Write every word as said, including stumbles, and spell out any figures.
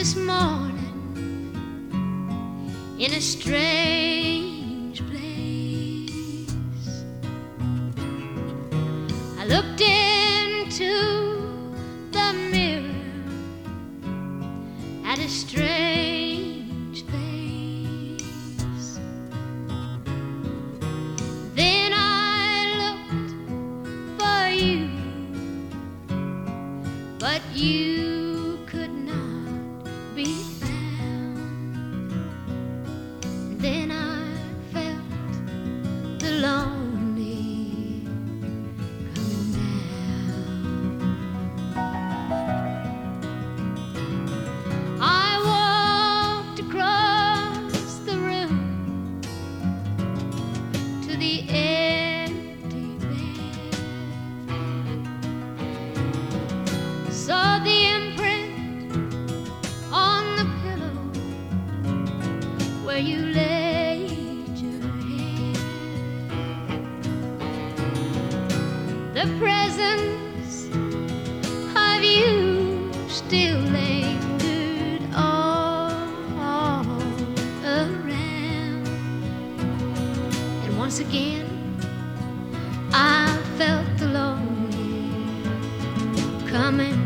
this morning in a strange place. I looked into the mirror at a strange face. Then I looked for you, but you could not be found. Then I felt the lonely coming down. I walked across the room to the empty bed, saw the imprint on the pillow where you laid your head. The presence of you still lingered all, all around. And once again I felt the lonely coming